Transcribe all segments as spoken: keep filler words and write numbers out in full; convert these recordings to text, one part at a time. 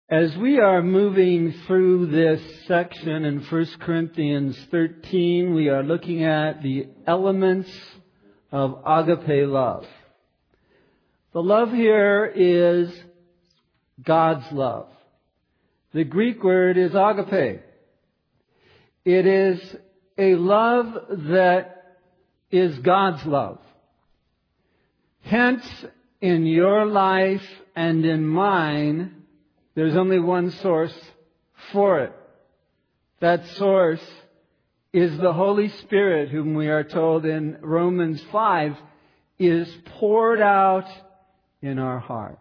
As we are moving through this section in First Corinthians thirteen, we are looking at the elements of agape love. The love here is God's love. The Greek word is agape. It is a love that is God's love. Hence, in your life and in mine, there's only one source for it. That source is the Holy Spirit, whom we are told in Romans five is poured out in our hearts.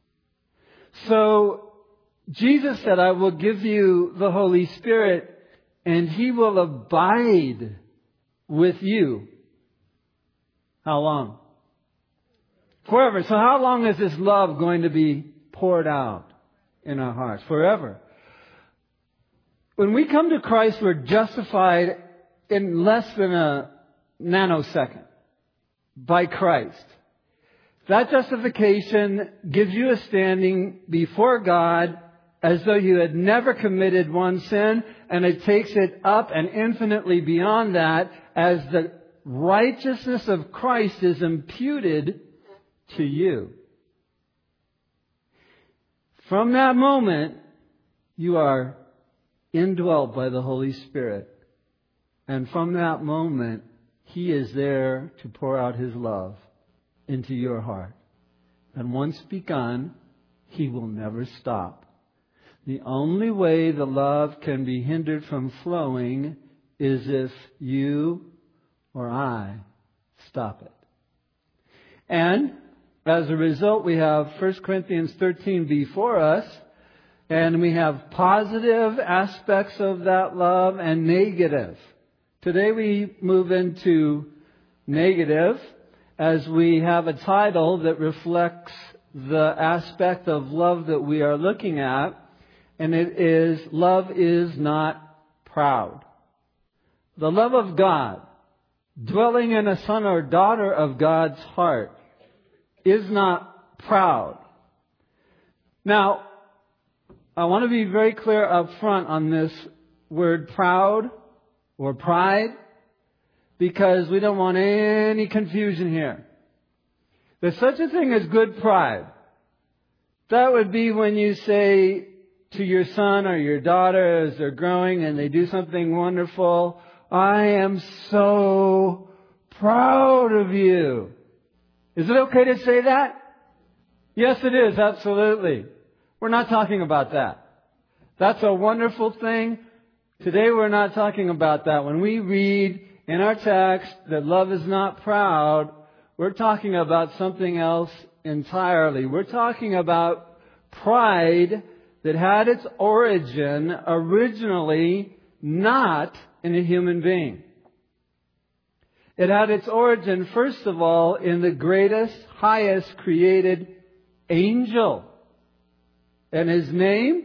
So Jesus said, I will give you the Holy Spirit and He will abide with you. How long? Forever. So how long is this love going to be poured out in our hearts? Forever. When we come to Christ, we're justified in less than a nanosecond by Christ. That justification gives you a standing before God as though you had never committed one sin, and it takes it up and infinitely beyond that as the righteousness of Christ is imputed to you. From that moment, you are indwelt by the Holy Spirit. And from that moment, He is there to pour out His love into your heart. And once begun, He will never stop. The only way the love can be hindered from flowing is if you or I stop it. And as a result, we have First Corinthians thirteen before us, and we have positive aspects of that love and negative. Today we move into negative as we have a title that reflects the aspect of love that we are looking at, and it is, love is not proud. The love of God, dwelling in a son or daughter of God's heart, is not proud. Now, I want to be very clear up front on this word proud or pride, because we don't want any confusion here. There's such a thing as good pride. That would be when you say to your son or your daughter as they're growing and they do something wonderful, I am so proud of you. Is it okay to say that? Yes, it is. Absolutely. We're not talking about that. That's a wonderful thing. Today we're not talking about that. When we read in our text that love is not proud, we're talking about something else entirely. We're talking about pride that had its origin originally not in a human being. It had its origin, first of all, in the greatest, highest created angel. And his name?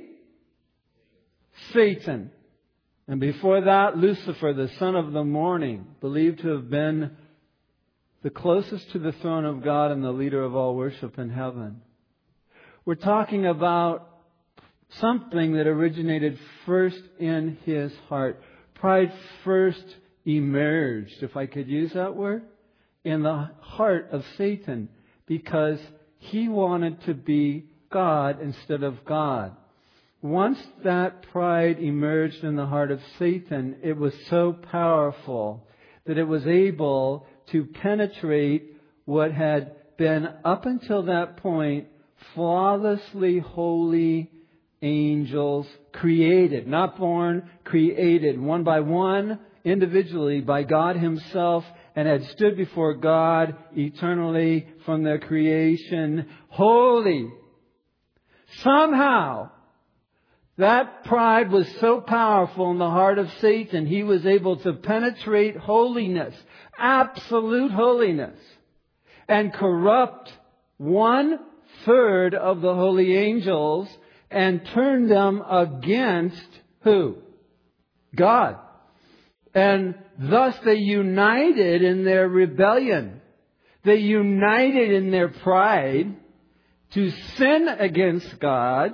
Satan. And before that, Lucifer, the son of the morning, believed to have been the closest to the throne of God and the leader of all worship in heaven. We're talking about something that originated first in his heart. Pride first emerged, if I could use that word, in the heart of Satan, because he wanted to be God instead of God. Once that pride emerged in the heart of Satan, it was so powerful that it was able to penetrate what had been up until that point flawlessly holy angels created, not born, created, one by one, individually by God Himself, and had stood before God eternally from their creation, holy. Somehow, that pride was so powerful in the heart of Satan, he was able to penetrate holiness, absolute holiness, and corrupt one third of the holy angels and turn them against who? God. And thus they united in their rebellion. They united in their pride to sin against God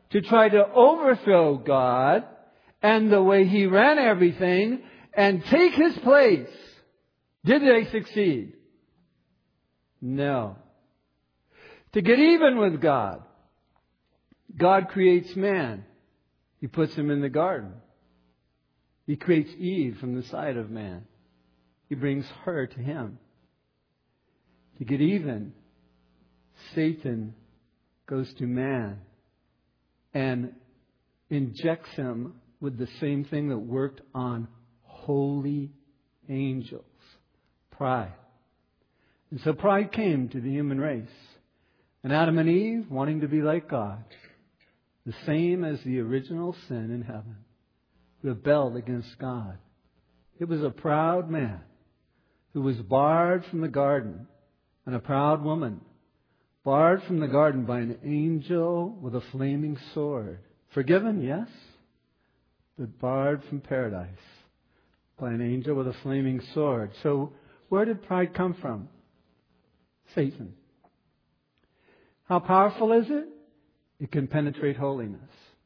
to try to overthrow God and the way He ran everything and take His place. Did they succeed? No. To get even with God, God creates man. He puts him in the garden. He creates Eve from the side of man. He brings her to him. To get even, Satan goes to man and injects him with the same thing that worked on holy angels. Pride. And so pride came to the human race. And Adam and Eve wanting to be like God. The same as the original sin in heaven. Rebelled against God. It was a proud man who was barred from the garden. And a proud woman barred from the garden by an angel with a flaming sword. Forgiven, yes. But barred from paradise by an angel with a flaming sword. So where did pride come from? Satan. How powerful is it? It can penetrate holiness.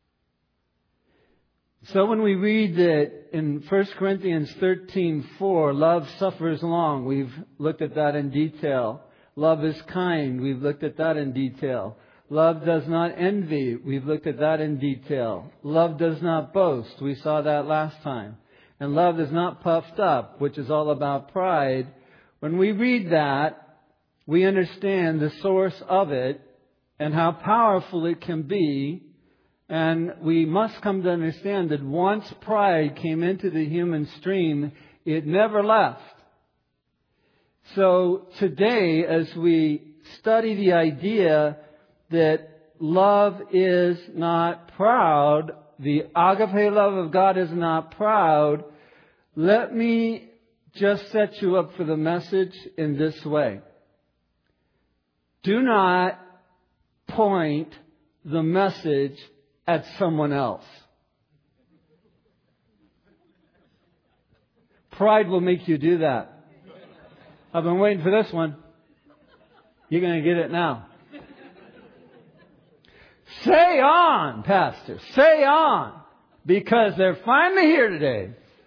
So when we read that in First Corinthians thirteen four, love suffers long, we've looked at that in detail. Love is kind, we've looked at that in detail. Love does not envy, we've looked at that in detail. Love does not boast, we saw that last time. And love is not puffed up, which is all about pride. When we read that, we understand the source of it and how powerful it can be. And we must come to understand that once pride came into the human stream, it never left. So today, as we study the idea that love is not proud, the agape love of God is not proud, let me just set you up for the message in this way. Do not point the message at someone else. Pride will make you do that. I've been waiting for this one. You're going to get it now. Say on, Pastor. Say on. Because they're finally here today.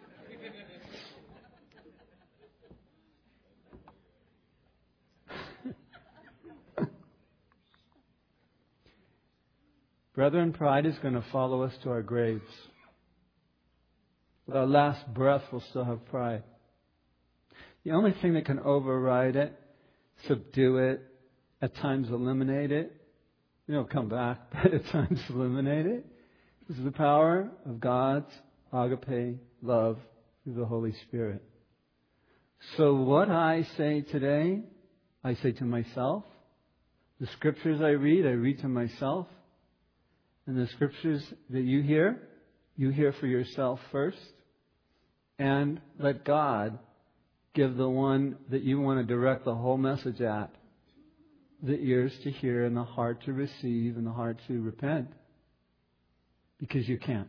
Brethren, pride is going to follow us to our graves. With our last breath, we'll still have pride. The only thing that can override it, subdue it, at times eliminate it, you know, come back, but at times eliminate it, is the power of God's agape love through the Holy Spirit. So what I say today, I say to myself. The scriptures I read, I read to myself. And the scriptures that you hear, you hear for yourself first. And let God give the one that you want to direct the whole message at the ears to hear and the heart to receive and the heart to repent. Because you can't.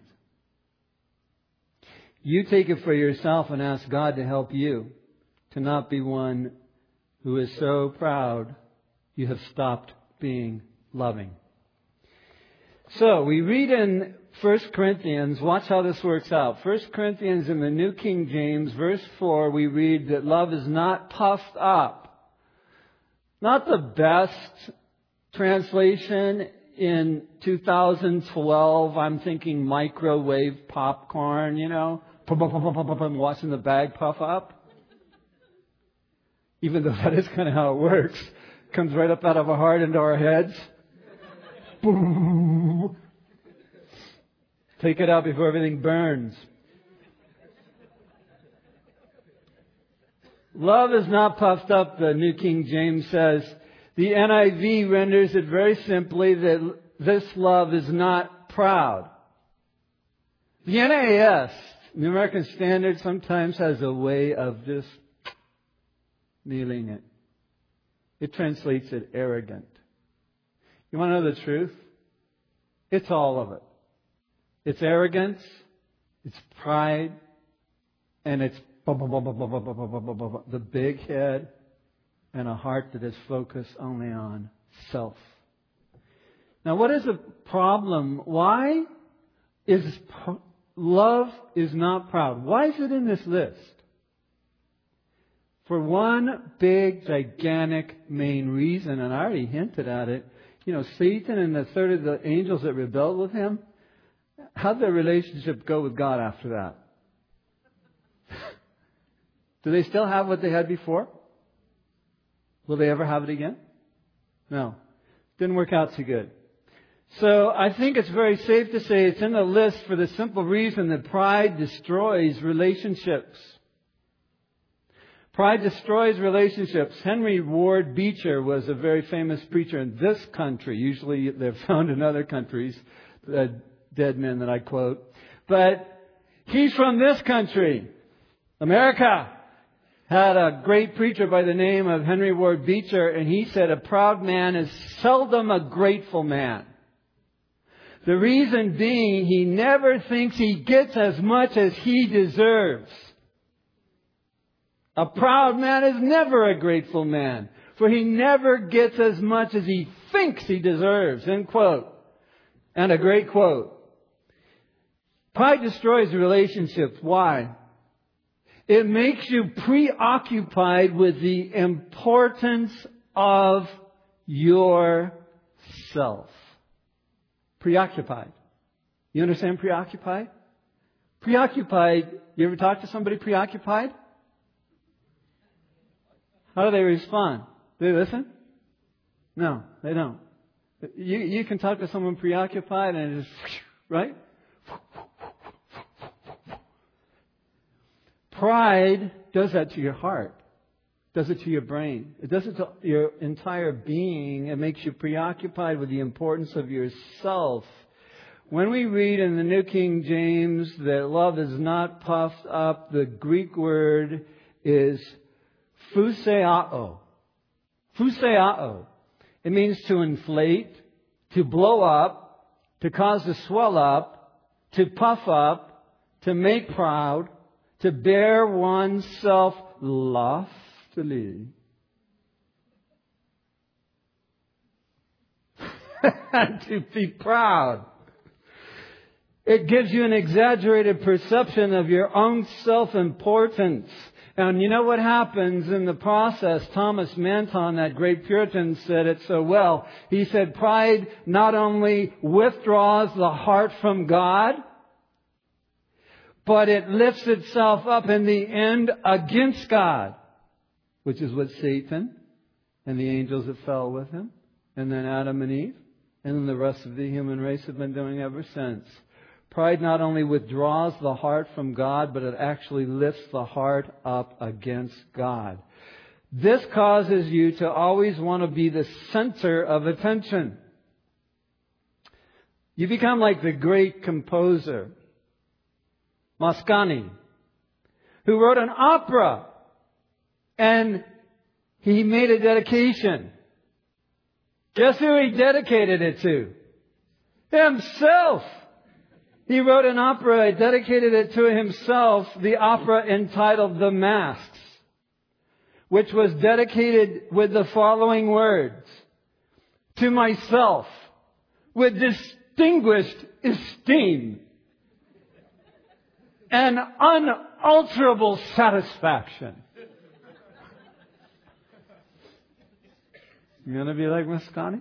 You take it for yourself and ask God to help you to not be one who is so proud you have stopped being loving. So, we read in First Corinthians, watch how this works out. First Corinthians in the New King James, verse four, we read that love is not puffed up. Not the best translation in two thousand twelve. I'm thinking microwave popcorn, you know. Watching the bag puff up. Even though that is kind of how it works. Comes right up out of our heart into our heads. Take it out before everything burns. Love is not puffed up, the New King James says. The N I V renders it very simply that this love is not proud. The N A S, New American Standard, sometimes has a way of just kneeling it. It translates it arrogant. You want to know the truth? It's all of it. It's arrogance, it's pride, and it's the big head and a heart that is focused only on self. Now, what is the problem? Why is pr- love is not proud? Why is it in this list? For one big, gigantic main reason, and I already hinted at it. You know, Satan and the third of the angels that rebelled with him, how'd their relationship go with God after that? Do they still have what they had before? Will they ever have it again? No. Didn't work out too good. So I think it's very safe to say it's in the list for the simple reason that pride destroys relationships. Pride destroys relationships. Henry Ward Beecher was a very famous preacher in this country. Usually they're found in other countries, the dead men that I quote. But he's from this country, America. Had a great preacher by the name of Henry Ward Beecher, and he said, a proud man is seldom a grateful man. The reason being, he never thinks he gets as much as he deserves. A proud man is never a grateful man, for he never gets as much as he thinks he deserves. End quote. And a great quote. Pride destroys relationships. Why? It makes you preoccupied with the importance of yourself. Preoccupied. You understand preoccupied? Preoccupied. You ever talk to somebody preoccupied? How do they respond? Do they listen? No, they don't. You, you can talk to someone preoccupied and it's just, right? Pride does that to your heart. Does it to your brain. It does it to your entire being. It makes you preoccupied with the importance of yourself. When we read in the New King James that love is not puffed up, the Greek word is phuseao. Phuseao. It means to inflate, to blow up, to cause to swell up, to puff up, to make proud, to bear oneself loftily. To be proud. It gives you an exaggerated perception of your own self-importance. And you know what happens in the process? Thomas Manton, that great Puritan, said it so well. He said, pride not only withdraws the heart from God, but it lifts itself up in the end against God, which is what Satan and the angels that fell with him, and then Adam and Eve, and then the rest of the human race have been doing ever since. Pride not only withdraws the heart from God, but it actually lifts the heart up against God. This causes you to always want to be the center of attention. You become like the great composer Mascagni, who wrote an opera, and he made a dedication. Guess who he dedicated it to? Himself! He wrote an opera, he dedicated it to himself, the opera entitled The Masks, which was dedicated with the following words: to myself, with distinguished esteem and unalterable satisfaction. You going to be like Mascagni?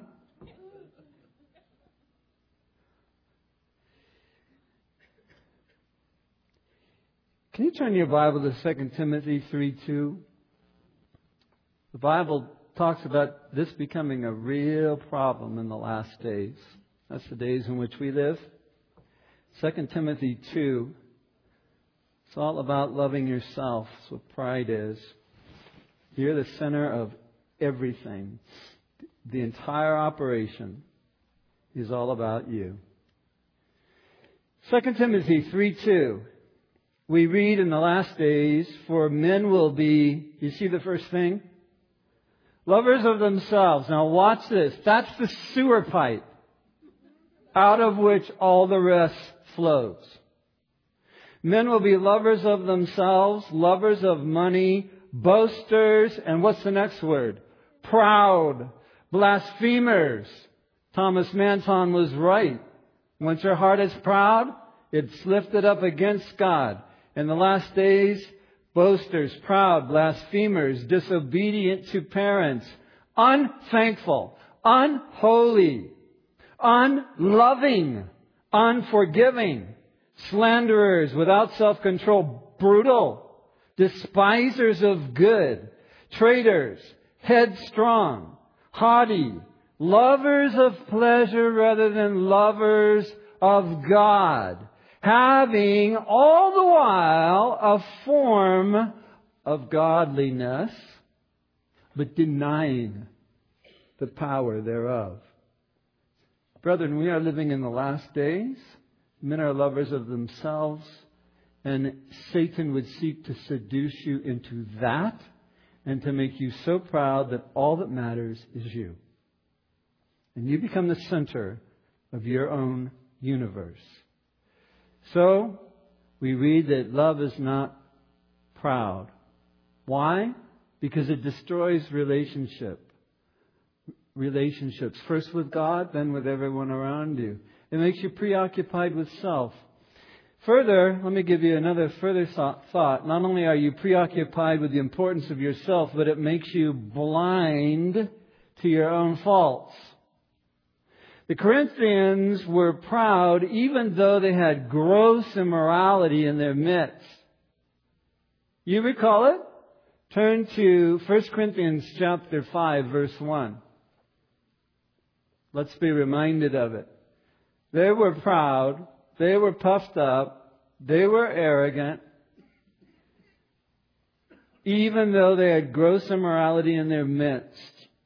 Can you turn your Bible to Second Timothy three two? The Bible talks about this becoming a real problem in the last days. That's the days in which we live. Second Timothy two. It's all about loving yourself. That's what pride is. You're the center of everything. The entire operation is all about you. Second Timothy three two. We read in the last days, for men will be, you see the first thing? Lovers of themselves. Now watch this. That's the sewer pipe out of which all the rest flows. Men will be lovers of themselves, lovers of money, boasters, and what's the next word? Proud, blasphemers, Thomas Manton was right. Once your heart is proud, it's lifted up against God. In the last days, boasters, proud, blasphemers, disobedient to parents, unthankful, unholy, unloving, unforgiving, slanderers, without self-control, brutal, despisers of good, traitors, headstrong, haughty, lovers of pleasure rather than lovers of God, having all the while a form of godliness, but denying the power thereof. Brethren, we are living in the last days. Men are lovers of themselves, and Satan would seek to seduce you into that and to make you so proud that all that matters is you. And you become the center of your own universe. So, we read that love is not proud. Why? Because it destroys relationship. Relationships. First with God, then with everyone around you. It makes you preoccupied with self. Further, let me give you another further thought. Not only are you preoccupied with the importance of yourself, but it makes you blind to your own faults. The Corinthians were proud even though they had gross immorality in their midst. You recall it? Turn to First Corinthians chapter five, verse one. Let's be reminded of it. They were proud. They were puffed up. They were arrogant. Even though they had gross immorality in their midst.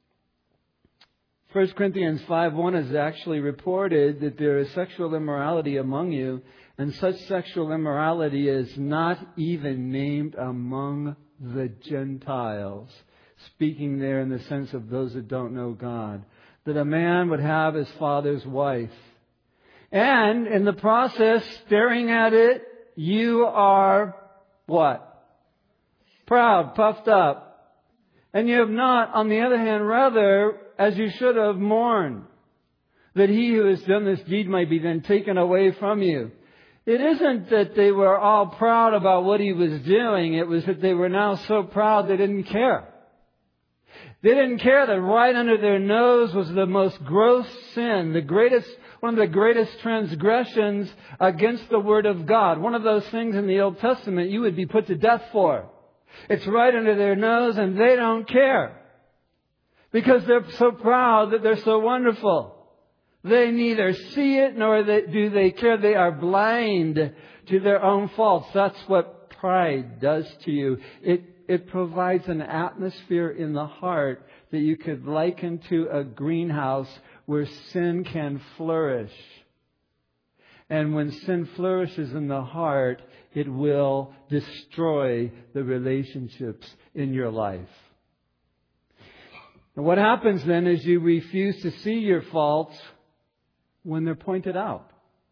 First Corinthians five one is actually reported that there is sexual immorality among you, and such sexual immorality is not even named among the Gentiles. Speaking there in the sense of those that don't know God. That a man would have his father's wife. And in the process, staring at it, you are what? Proud, puffed up. And you have not, on the other hand, rather, as you should have, mourned that he who has done this deed might be then taken away from you. It isn't that they were all proud about what he was doing. It was that they were now so proud they didn't care. They didn't care that right under their nose was the most gross sin, the greatest, one of the greatest transgressions against the Word of God. One of those things in the Old Testament you would be put to death for. It's right under their nose and they don't care. Because they're so proud that they're so wonderful. They neither see it nor do they care. They are blind to their own faults. That's what pride does to you. It It provides an atmosphere in the heart that you could liken to a greenhouse where sin can flourish. And when sin flourishes in the heart, it will destroy the relationships in your life. And what happens then is you refuse to see your faults when they're pointed out.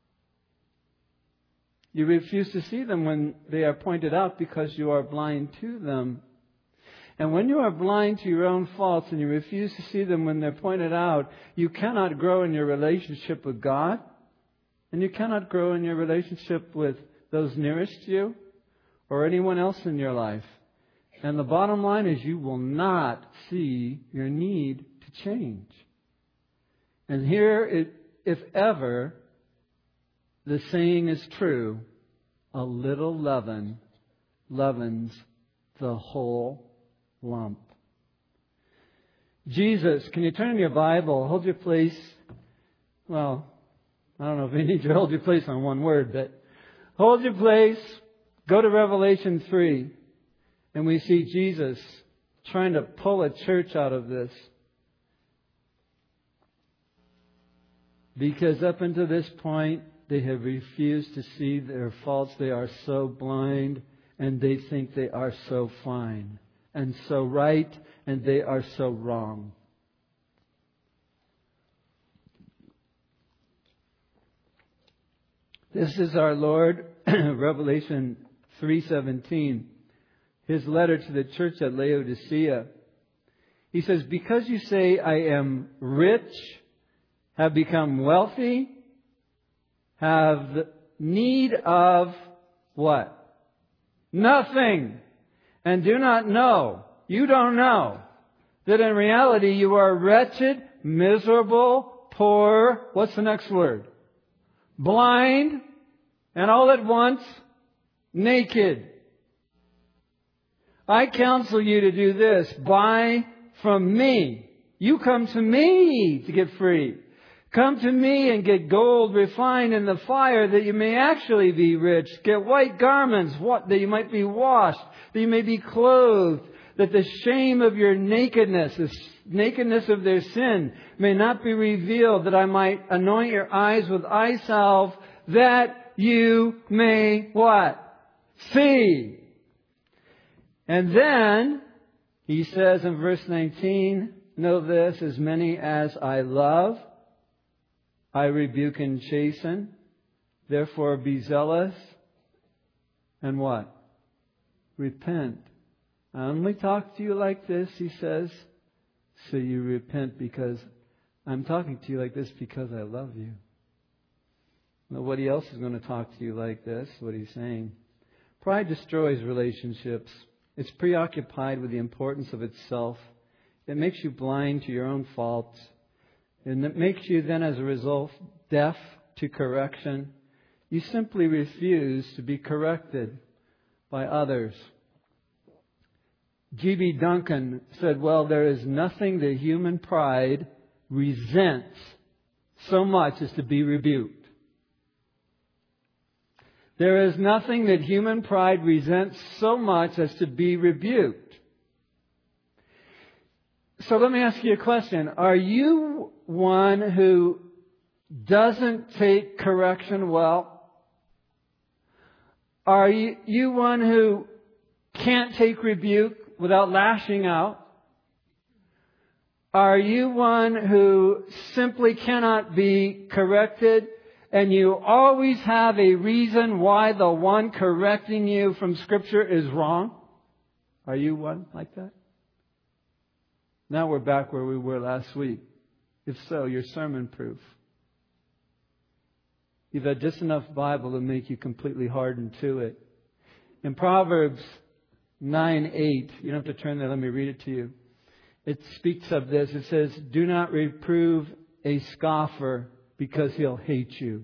You refuse to see them when they are pointed out because you are blind to them. And when you are blind to your own faults and you refuse to see them when they're pointed out, you cannot grow in your relationship with God. And you cannot grow in your relationship with those nearest to you or anyone else in your life. And the bottom line is you will not see your need to change. And here, it, if ever, the saying is true, a little leaven leavens the whole lump. Jesus, can you turn in your Bible, hold your place, well, I don't know if you need to hold your place on one word, but hold your place, go to Revelation three, and we see Jesus trying to pull a church out of this. Because up until this point, they have refused to see their faults. They are so blind and they think they are so fine and so right and they are so wrong. This is our Lord, Revelation three seventeen, His letter to the church at Laodicea. He says, because you say I am rich, have become wealthy, have the need of what? Nothing. And do not know, you don't know, that in reality you are wretched, miserable, poor, what's the next word? Blind, and all at once, naked. I counsel you to do this. Buy from me. You come to me to get free. Come to me and get gold refined in the fire that you may actually be rich. Get white garments what, that you might be washed, that you may be clothed, that the shame of your nakedness, the nakedness of their sin may not be revealed, that I might anoint your eyes with eye salve, that you may what? See. And then, he says in verse nineteen, know this, as many as I love, I rebuke and chasten. Therefore be zealous. And what? Repent. I only talk to you like this, he says, so you repent, because I'm talking to you like this because I love you. Nobody else is going to talk to you like this, what he's saying. Pride destroys relationships. It's preoccupied with the importance of itself. It makes you blind to your own faults. And it makes you then, as a result, deaf to correction. You simply refuse to be corrected by others. G B Duncan said, well, there is nothing that human pride resents so much as to be rebuked. There is nothing that human pride resents so much as to be rebuked. So let me ask you a question. Are you one who doesn't take correction well? Are you, you one who can't take rebuke without lashing out? Are you one who simply cannot be corrected, and you always have a reason why the one correcting you from Scripture is wrong? Are you one like that? Now we're back where we were last week. If so, you're sermon proof. You've had just enough Bible to make you completely hardened to it. In Proverbs nine eight, you don't have to turn there, let me read it to you. It speaks of this. It says, do not reprove a scoffer because he'll hate you.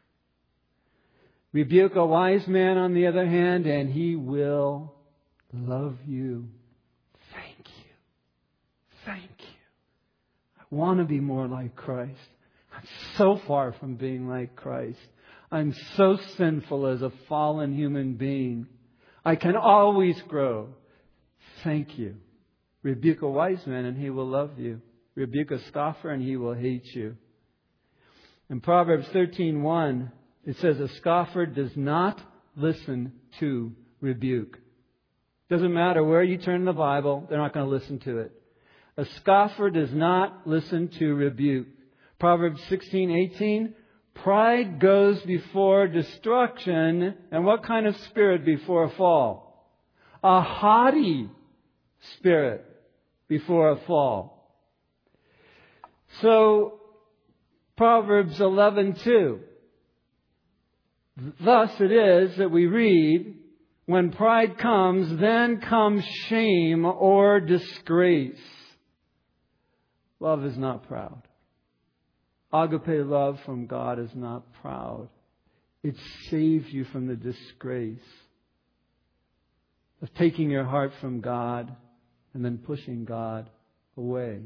Rebuke a wise man, on the other hand, and he will love you. Thank you. Thank you. I want to be more like Christ. I'm so far from being like Christ. I'm so sinful as a fallen human being. I can always grow. Thank you. Rebuke a wise man and he will love you. Rebuke a scoffer and he will hate you. In Proverbs thirteen one, it says, a scoffer does not listen to rebuke. Doesn't matter where you turn the Bible, they're not going to listen to it. A scoffer does not listen to rebuke. Proverbs sixteen eighteen, pride goes before destruction, and what kind of spirit before a fall? A haughty spirit before a fall. So, Proverbs eleven two. Thus it is that we read, when pride comes, then comes shame or disgrace. Love is not proud. Agape love from God is not proud. It saves you from the disgrace of taking your heart from God and then pushing God away.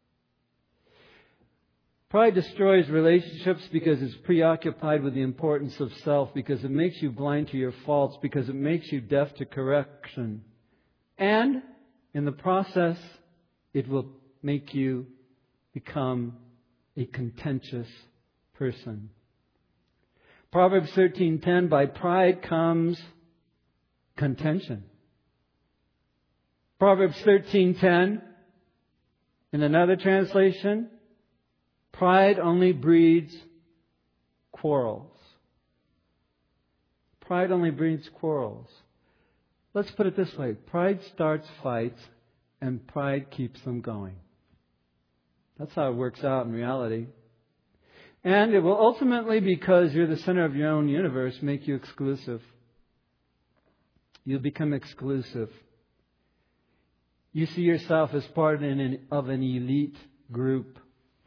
Pride destroys relationships because it's preoccupied with the importance of self, because it makes you blind to your faults, because it makes you deaf to correction. And in the process, it will make you become a contentious person. Proverbs thirteen ten, by pride comes contention. Proverbs thirteen ten, in another translation, pride only breeds quarrels. Pride only breeds quarrels. Let's put it this way. Pride starts fights and pride keeps them going. That's how it works out in reality. And it will ultimately, because you're the center of your own universe, make you exclusive. You'll become exclusive. You see yourself as part of an, of an elite group.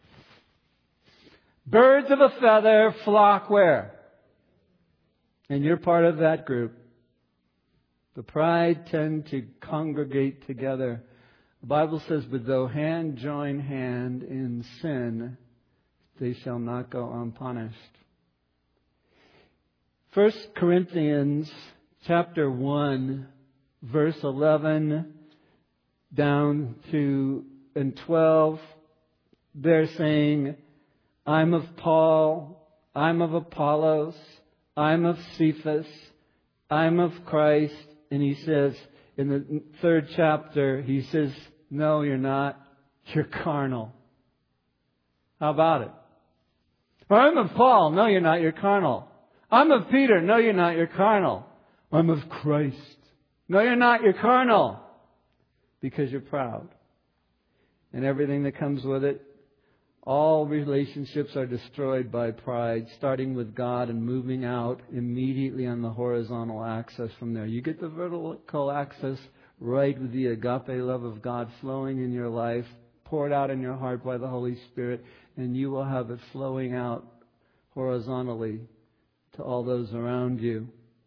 Birds of a feather flock where? And you're part of that group. The pride tend to congregate together. The Bible says, but though hand join hand in sin, they shall not go unpunished. First Corinthians chapter one, verse eleven down to and twelve, they're saying, I'm of Paul, I'm of Apollos, I'm of Cephas, I'm of Christ. And he says, in the third chapter, he says, no, you're not. You're carnal. How about it? Or I'm of Paul. No, you're not. You're carnal. I'm of Peter. No, you're not. You're carnal. I'm of Christ. No, you're not. You're carnal. Because you're proud. And everything that comes with it. All relationships are destroyed by pride, starting with God and moving out immediately on the horizontal axis from there. You get the vertical axis right with the agape love of God flowing in your life, poured out in your heart by the Holy Spirit, and you will have it flowing out horizontally to all those around you.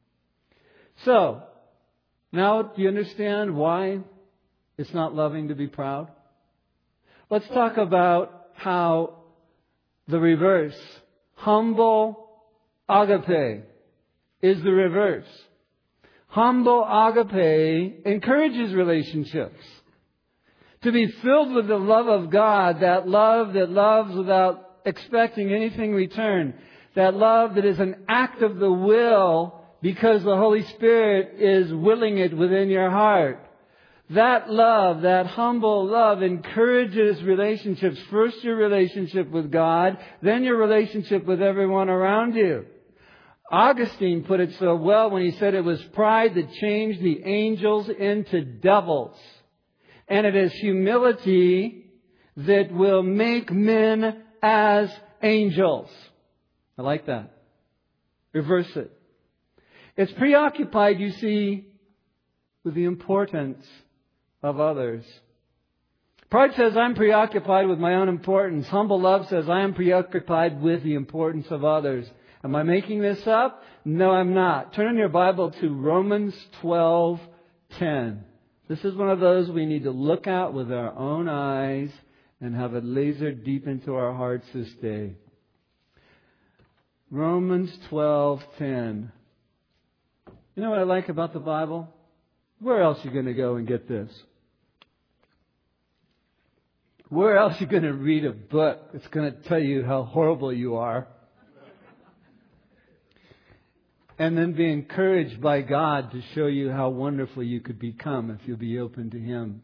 So, now do you understand why it's not loving to be proud? Let's talk about how the reverse, humble agape, is the reverse. Humble agape encourages relationships. To be filled with the love of God, that love that loves without expecting anything in return. That love that is an act of the will because the Holy Spirit is willing it within your heart. That love, that humble love encourages relationships. First your relationship with God, then your relationship with everyone around you. Augustine put it so well when he said it was pride that changed the angels into devils. And it is humility that will make men as angels. I like that. Reverse it. It's preoccupied, you see, with the importance of others. Pride says, I'm preoccupied with my own importance. Humble love says, I am preoccupied with the importance of others. Am I making this up? No, I'm not. Turn in your Bible to Romans twelve ten. This is one of those we need to look at with our own eyes and have it lasered deep into our hearts this day. Romans twelve ten. You know what I like about the Bible? Where else are you going to go and get this? Where else are you going to read a book that's going to tell you how horrible you are? And then be encouraged by God to show you how wonderful you could become if you'll be open to Him.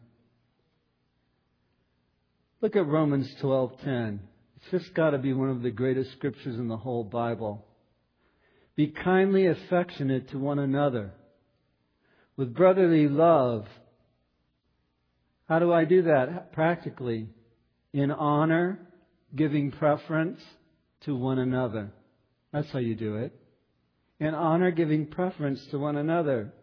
Look at Romans twelve ten. It's just got to be one of the greatest scriptures in the whole Bible. Be kindly affectionate to one another with brotherly love. How do I do that practically? In honor, giving preference to one another. That's how you do it. In honor, giving preference to one another.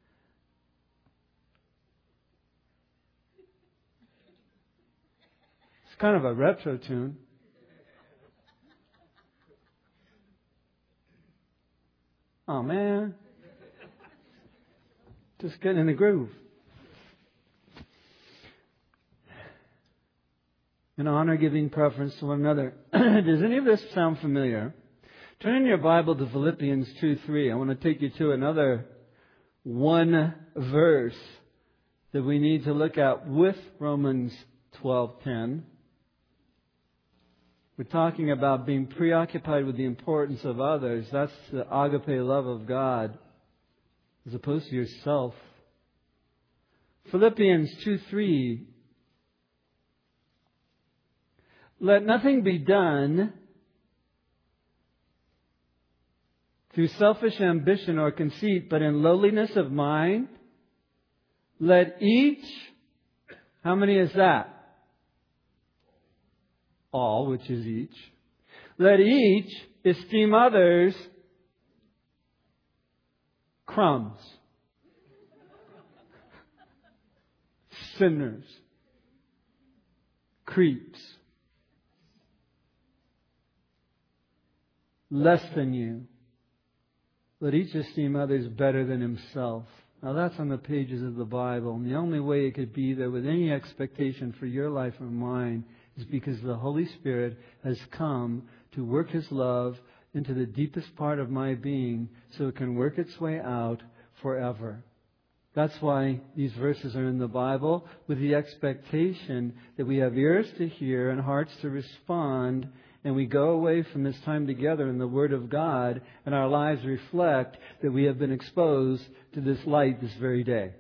It's kind of a retro tune. Oh man. Just getting in the groove. In honor, giving preference to one another. Does any of this sound familiar? Turn in your Bible to Philippians two three. I want to take you to another one verse that we need to look at with Romans twelve ten. We're talking about being preoccupied with the importance of others. That's the agape love of God as opposed to yourself. Philippians two three. Let nothing be done through selfish ambition or conceit, but in lowliness of mind, let each, how many is that? All, which is each. Let each esteem others crumbs, sinners, creeps, less than you. Let each esteem others better than himself. Now that's on the pages of the Bible. And the only way it could be there with any expectation for your life or mine is because the Holy Spirit has come to work His love into the deepest part of my being so it can work its way out forever. That's why these verses are in the Bible, with the expectation that we have ears to hear and hearts to respond, and we go away from this time together in the Word of God, and our lives reflect that we have been exposed to this light this very day.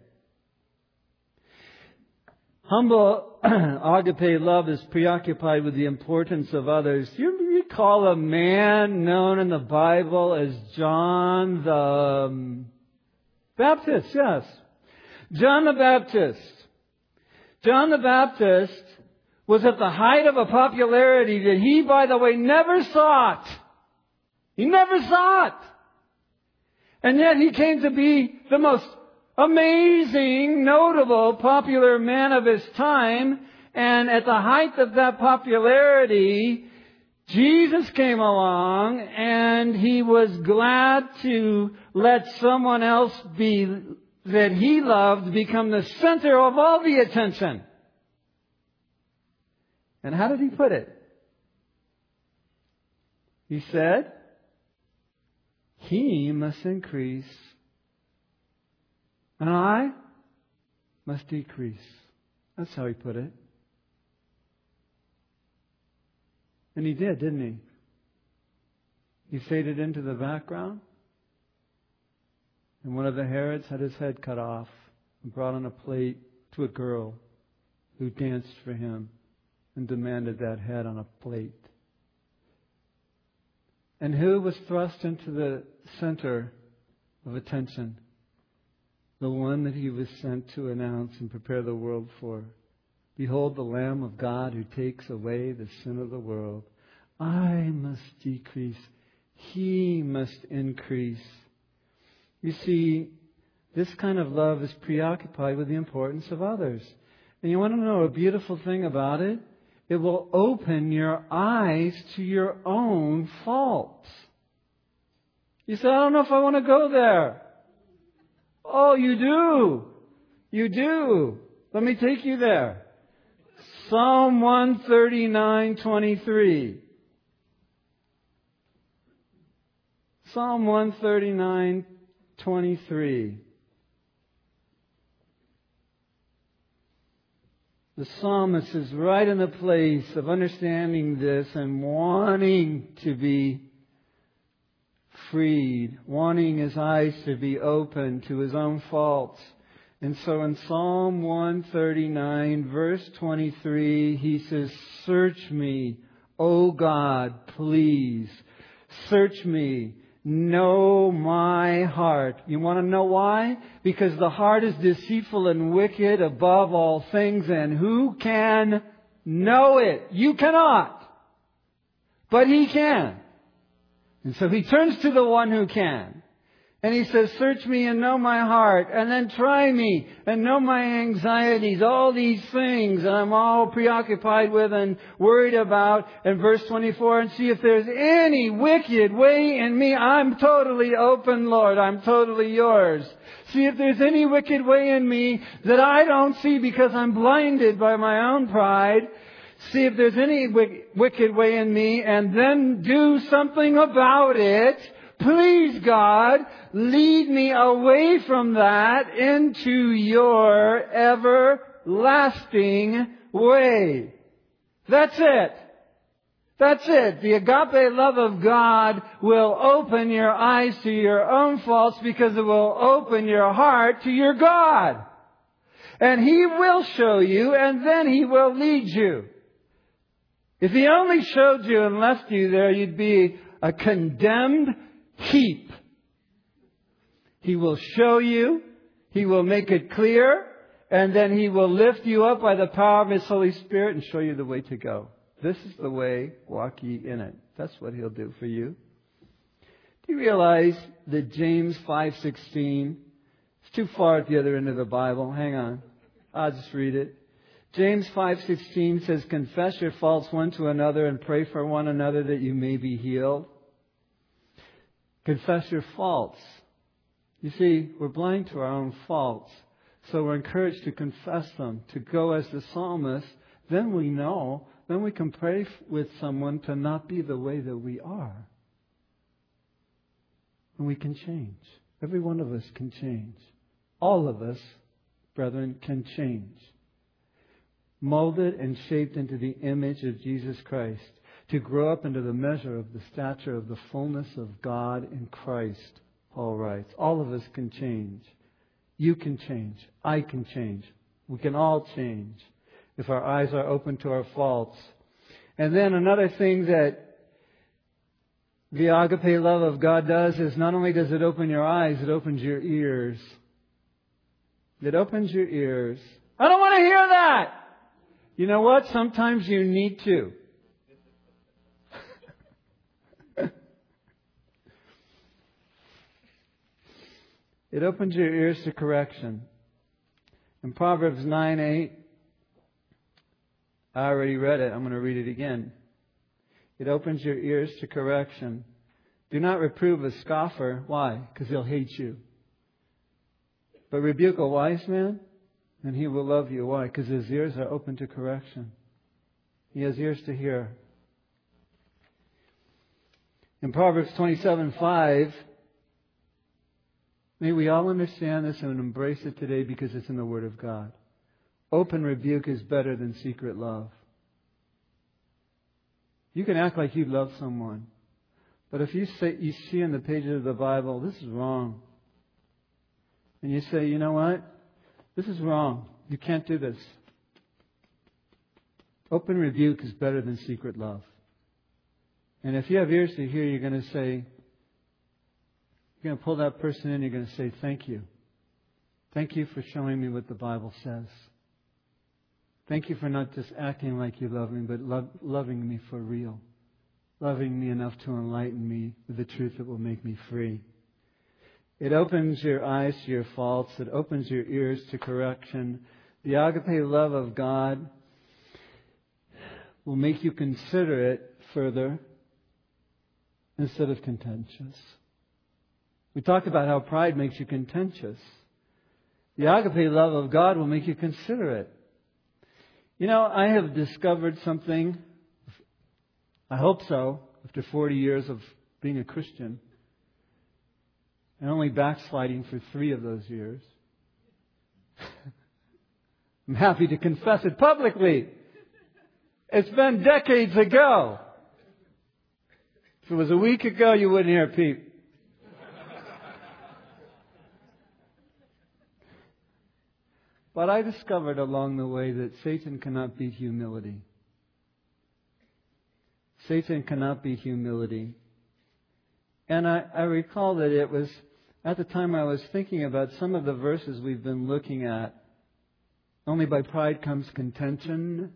Humble agape love is preoccupied with the importance of others. Do you recall a man known in the Bible as John the um, Baptist? Yes. John the Baptist. John the Baptist was at the height of a popularity that he, by the way, never sought. He never sought. And yet he came to be the most amazing, notable, popular man of his time. And at the height of that popularity, Jesus came along and He was glad to let someone else be, that He loved, become the center of all the attention. And how did He put it? He said, He must increase and I must decrease. That's how He put it. And He did, didn't He? He faded into the background. And one of the Herods had his head cut off and brought on a plate to a girl who danced for him and demanded that head on a plate. And who was thrust into the center of attention? The one that He was sent to announce and prepare the world for. Behold the Lamb of God who takes away the sin of the world. I must decrease. He must increase. You see, this kind of love is preoccupied with the importance of others. And you want to know a beautiful thing about it? It will open your eyes to your own faults. You say, I don't know if I want to go there. Oh, you do. You do. Let me take you there. Psalm one thirty-nine twenty-three. Psalm one thirty-nine twenty-three. The psalmist is right in the place of understanding this and wanting to be freed, wanting his eyes to be open to his own faults. And so in Psalm one thirty-nine, verse twenty-three, he says, Search me, O God, please. Search me. Know my heart. You want to know why? Because the heart is deceitful and wicked above all things, and who can know it? You cannot. But He can. And so He turns to the one who can. And He says, search me and know my heart, and then try me and know my anxieties, all these things that I'm all preoccupied with and worried about. And verse twenty-four, and see if there's any wicked way in me. I'm totally open, Lord. I'm totally yours. See if there's any wicked way in me that I don't see because I'm blinded by my own pride. See if there's any wicked way in me, and then do something about it. Please, God, lead me away from that into your everlasting way. That's it. That's it. The agape love of God will open your eyes to your own faults because it will open your heart to your God. And He will show you, and then He will lead you. If He only showed you and left you there, you'd be a condemned heap. He will show you, He will make it clear, and then He will lift you up by the power of His Holy Spirit and show you the way to go. This is the way, walk ye in it. That's what He'll do for you. Do you realize that James five sixteen, it's too far at the other end of the Bible. Hang on. I'll just read it. James five sixteen says, confess your faults one to another and pray for one another that you may be healed. Confess your faults. You see, we're blind to our own faults. So we're encouraged to confess them, to go as the psalmist. Then we know, then we can pray with someone to not be the way that we are. And we can change. Every one of us can change. All of us, brethren, can change. Molded and shaped into the image of Jesus Christ. To grow up into the measure of the stature of the fullness of God in Christ, Paul writes. All of us can change. You can change. I can change. We can all change if our eyes are open to our faults. And then another thing that the agape love of God does is not only does it open your eyes, it opens your ears. It opens your ears. I don't want to hear that! You know what? Sometimes you need to. It opens your ears to correction. In Proverbs nine eight, I already read it. I'm going to read it again. It opens your ears to correction. Do not reprove a scoffer. Why? Because he'll hate you. But rebuke a wise man, and he will love you. Why? Because his ears are open to correction. He has ears to hear. In Proverbs twenty-seven five, may we all understand this and embrace it today because it's in the Word of God. Open rebuke is better than secret love. You can act like you love someone, but if you say you see in the pages of the Bible, this is wrong, and you say, you know what, this is wrong. You can't do this. Open rebuke is better than secret love. And if you have ears to hear, you're going to say, you're going to pull that person in. You're going to say, thank you. Thank you for showing me what the Bible says. Thank you for not just acting like you love me, but lo- loving me for real. Loving me enough to enlighten me with the truth that will make me free. It opens your eyes to your faults. It opens your ears to correction. The agape love of God will make you consider it further instead of contentious. We talked about how pride makes you contentious. The agape love of God will make you considerate. You know, I have discovered something, I hope so, after forty years of being a Christian, and only backsliding for three of those years. I'm happy to confess it publicly. It's been decades ago. If it was a week ago, you wouldn't hear a peep. But I discovered along the way that Satan cannot beat humility. Satan cannot beat humility. And I, I recall that it was at the time I was thinking about some of the verses we've been looking at. Only by pride comes contention.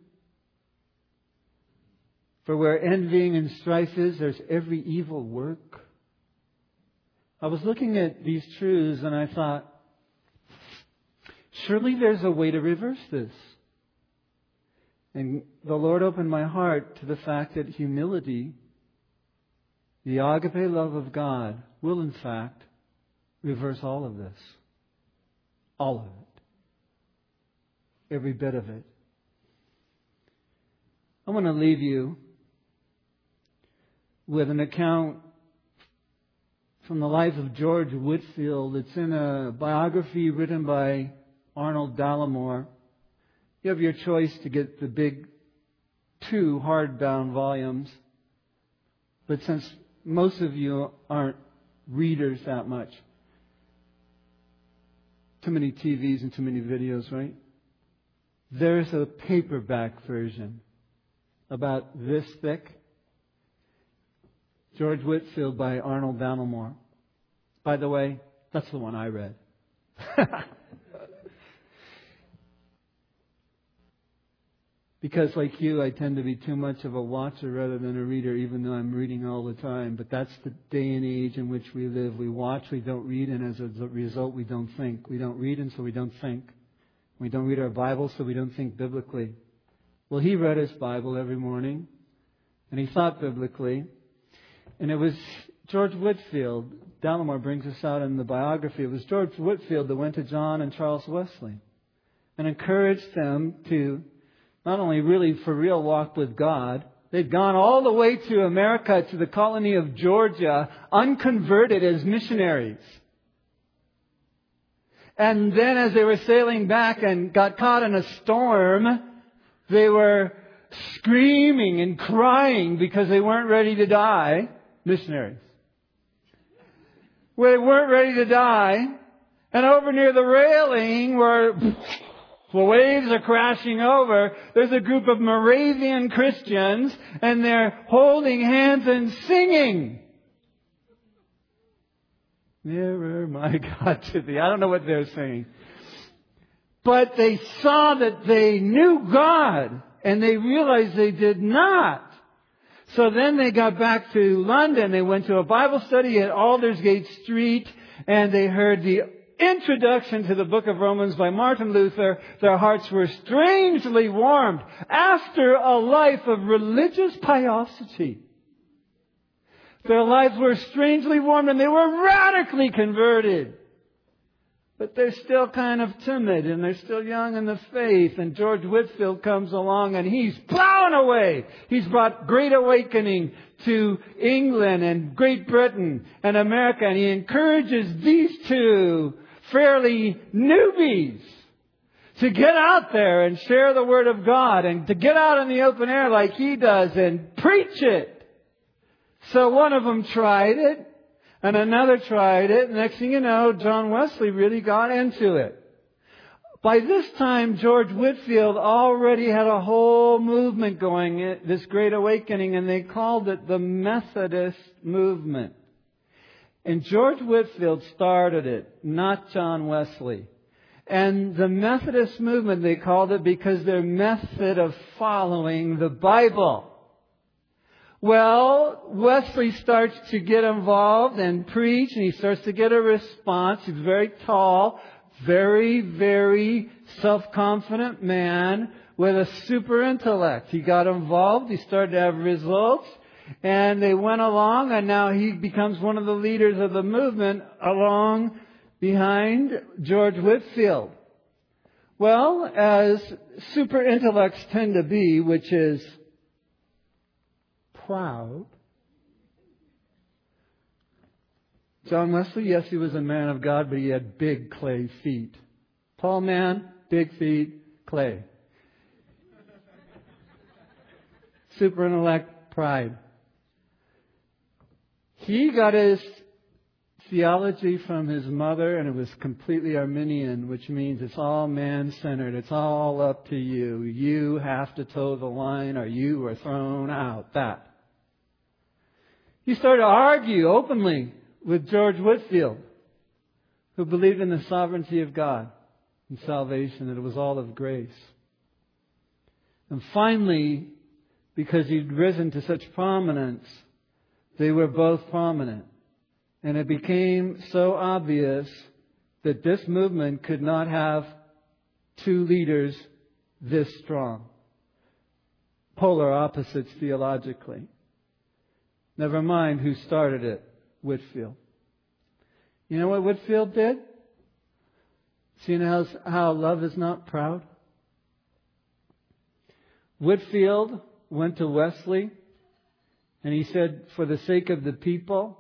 For where envying and strife is, there's every evil work. I was looking at these truths and I thought, surely there's a way to reverse this. And the Lord opened my heart to the fact that humility, the agape love of God, will in fact reverse all of this. All of it. Every bit of it. I want to leave you with an account from the life of George Whitefield. It's in a biography written by Arnold Dallimore. You have your choice to get the big two hardbound volumes. But since most of you aren't readers that much, too many T Vs and too many videos, right? There's a paperback version about this thick. George Whitefield by Arnold Dallimore. By the way, that's the one I read. Because like you, I tend to be too much of a watcher rather than a reader, even though I'm reading all the time. But that's the day and age in which we live. We watch, we don't read, and as a result, we don't think. We don't read, and so we don't think. We don't read our Bible, so we don't think biblically. Well, he read his Bible every morning, and he thought biblically. And it was George Whitefield. Dallimore brings this out in the biography. It was George Whitefield that went to John and Charles Wesley and encouraged them to not only really for real walk with God. They'd gone all the way to America, to the colony of Georgia, unconverted as missionaries. And then as they were sailing back and got caught in a storm, they were screaming and crying because they weren't ready to die. Missionaries. Well, they weren't ready to die. And over near the railing where the waves are crashing over, there's a group of Moravian Christians, and they're holding hands and singing. Nearer, my God, to thee. I don't know what they're singing. But they saw that they knew God, and they realized they did not. So then they got back to London. They went to a Bible study at Aldersgate Street, and they heard the introduction to the book of Romans by Martin Luther. Their hearts were strangely warmed after a life of religious piosity. Their lives were strangely warmed, and they were radically converted. But they're still kind of timid, and they're still young in the faith. And George Whitefield comes along, and he's plowing away. He's brought great awakening to England and Great Britain and America. And he encourages these two fairly newbies to get out there and share the Word of God, and to get out in the open air like he does and preach it. So one of them tried it. And another tried it. Next thing you know, John Wesley really got into it. By this time, George Whitefield already had a whole movement going, this great awakening, and they called it the Methodist movement. And George Whitefield started it, not John Wesley. And the Methodist movement, they called it because their method of following the Bible. Well, Wesley starts to get involved and preach, and he starts to get a response. He's very tall, very, very self-confident man with a super intellect. He got involved, he started to have results, and they went along, and now he becomes one of the leaders of the movement along behind George Whitefield. Well, as super intellects tend to be, which is proud. John Wesley, yes, he was a man of God, but he had big clay feet. Tall man, big feet, clay. Super intellect, pride. He got his theology from his mother, and it was completely Arminian, which means it's all man-centered. It's all up to you. You have to toe the line, or you are thrown out. That. He started to argue openly with George Whitefield, who believed in the sovereignty of God and salvation, that it was all of grace. And finally, because he'd risen to such prominence, they were both prominent. And it became so obvious that this movement could not have two leaders this strong. Polar opposites theologically. Never mind who started it, Whitefield. You know what Whitefield did? Seeing how, how love is not proud? Whitefield went to Wesley, and he said, for the sake of the people,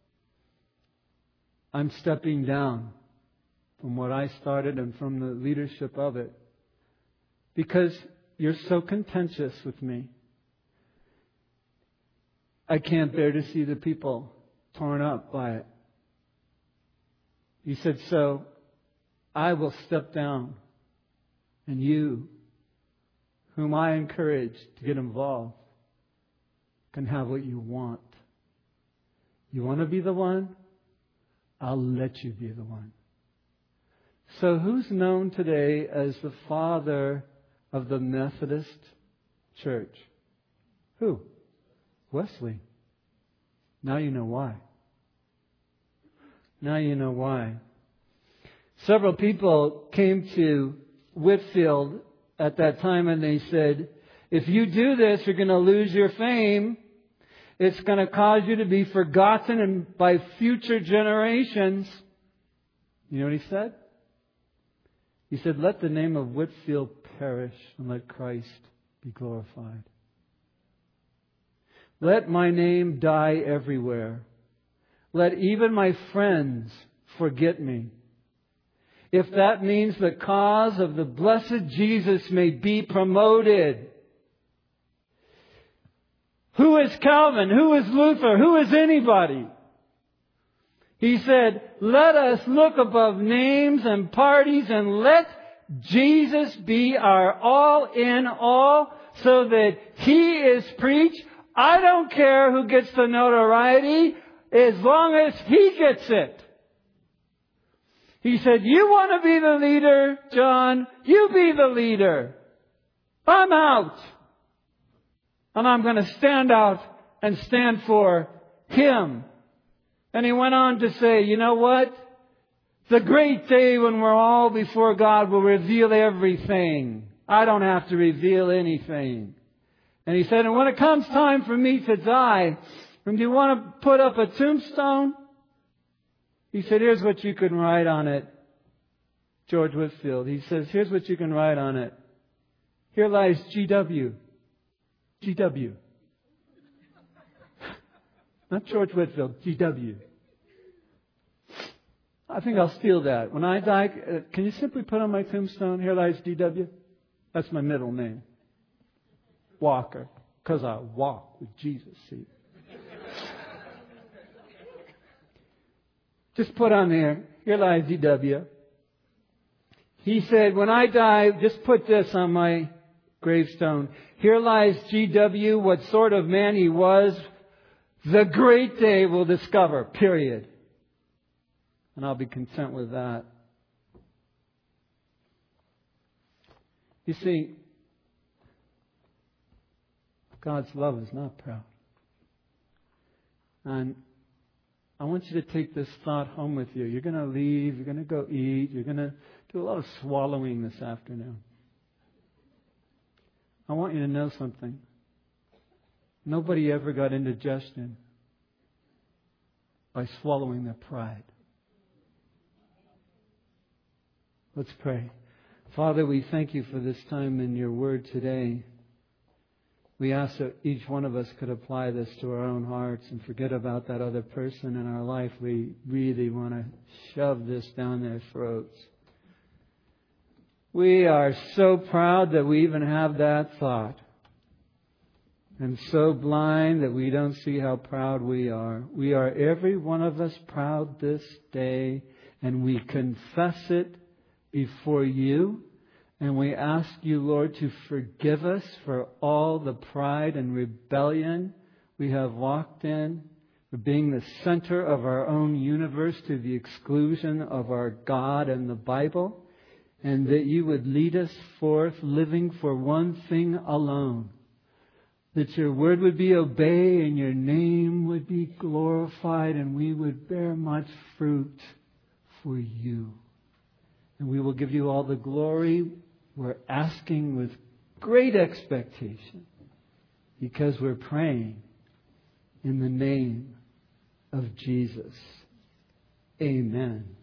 I'm stepping down from what I started and from the leadership of it, because you're so contentious with me. I can't bear to see the people torn up by it. He said, so I will step down, and you, whom I encourage to get involved, can have what you want. You want to be the one? I'll let you be the one. So who's known today as the father of the Methodist church? Who? Wesley. Now you know why. Now you know why. Several people came to Whitefield at that time and they said, if you do this, you're going to lose your fame. It's going to cause you to be forgotten and by future generations. You know what he said? He said, let the name of Whitefield perish and let Christ be glorified. Let my name die everywhere. Let even my friends forget me. If that means the cause of the blessed Jesus may be promoted. Who is Calvin? Who is Luther? Who is anybody? He said, let us look above names and parties and let Jesus be our all in all so that He is preached. I don't care who gets the notoriety as long as He gets it. He said, you want to be the leader, John? You be the leader. I'm out. And I'm going to stand out and stand for Him. And he went on to say, you know what? The great day when we're all before God will reveal everything. I don't have to reveal anything. And he said, and when it comes time for me to die, and do you want to put up a tombstone? He said, here's what you can write on it. George Whitefield. He says, here's what you can write on it. Here lies G W. G W. Not George Whitefield, G W. I think I'll steal that. When I die, uh, can you simply put on my tombstone, here lies G W? That's my middle name. Walker. Because I walk with Jesus, see. Just put on there, here lies G W. He said, when I die, just put this on my gravestone. Here lies G W, what sort of man he was. The great day will discover, period. And I'll be content with that. You see, God's love is not proud. And I want you to take this thought home with you. You're going to leave, you're going to go eat, you're going to do a lot of swallowing this afternoon. I want you to know something. Nobody ever got indigestion by swallowing their pride. Let's pray. Father, we thank You for this time in Your Word today. We ask that each one of us could apply this to our own hearts and forget about that other person in our life. We really want to shove this down their throats. We are so proud that we even have that thought. And so blind that we don't see how proud we are. We are, every one of us, proud this day. And we confess it before You. And we ask You, Lord, to forgive us for all the pride and rebellion we have walked in, for being the center of our own universe to the exclusion of our God and the Bible. And that You would lead us forth living for one thing alone. That Your word would be obeyed and Your name would be glorified and we would bear much fruit for You. And we will give You all the glory. We're asking with great expectation because we're praying in the name of Jesus. Amen.